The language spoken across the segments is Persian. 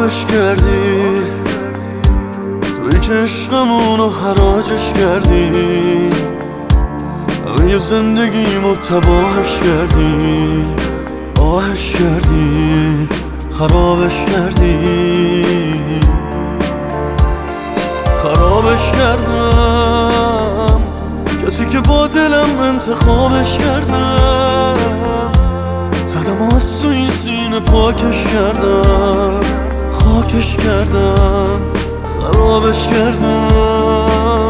خرابش کردی، توی که عشقمونو حراجش کردی، همه زندگیمو تباهش کردی، آهش کردی، خرابش کردی. خرابش کردم، کسی که با دلم انتخابش کردم، زدم از تو این سینه پاکش کردم، خاکش کردم، خرابش کردم.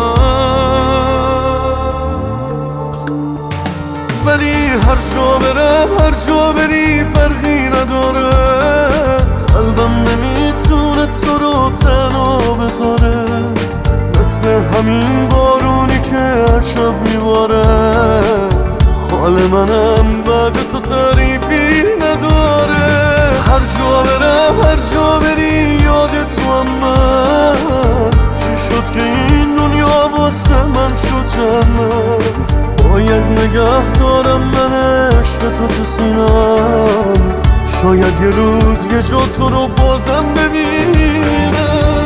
ولی هر جا برم، هر جا بری فرقی نداره، قلبم نمیتونه تو رو تنها بذاره، مثل همین بارونی که هر شب میباره. حال منم بعد تو تعریفی نداره. هر جا برم، هر جا بری یاد تو هم من، چی شد که این دنیا واسه من شد جنت. باید نگه دارم من عشق تو سینم، شاید یه روز یه جا تو رو بازم ببینم.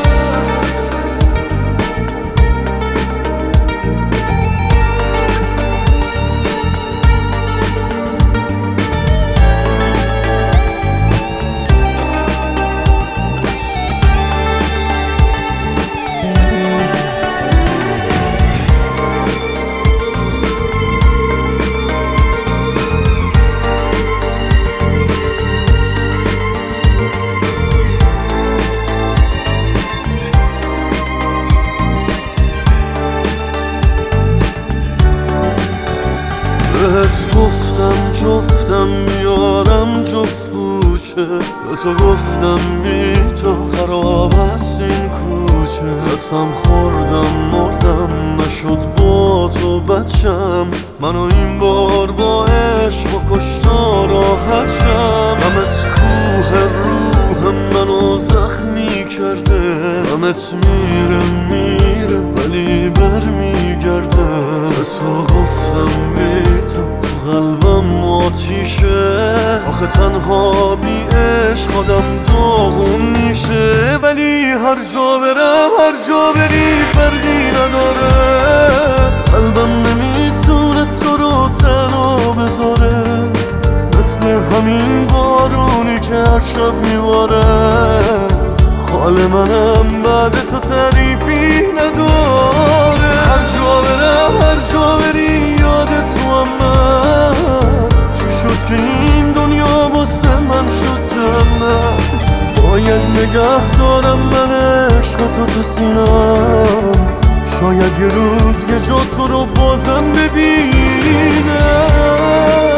بهت گفتم جفتم میارم جفت کوچه، به تو گفتم بی تو خراب است این کوچه. قسم خوردم مردم نشد با تو بچم، منو این بار با عشق و کشتا راحت شم. غمت کوه روح منو زخمی کرده، غمت میره ولی برمیگرده. به تو گفتم بی تو قلبم آتیشه، آخه تنها بی عشق آدم داغون میشه. ولی هر جا برم، هر جا بری فرقی نداره، قلبم نمیتونه تو رو تنها بذاره، مثل همین بارونی که هر شب میباره. حال منم بعد تو تعریفی نداره. هر جا برم، هر جا بری یاد تو هم من، چی شد که این دنیا واسه من شد جنت. باید نگه دارم من عشق تو سینم، شاید یه روز یه جا تو رو بازم ببینم.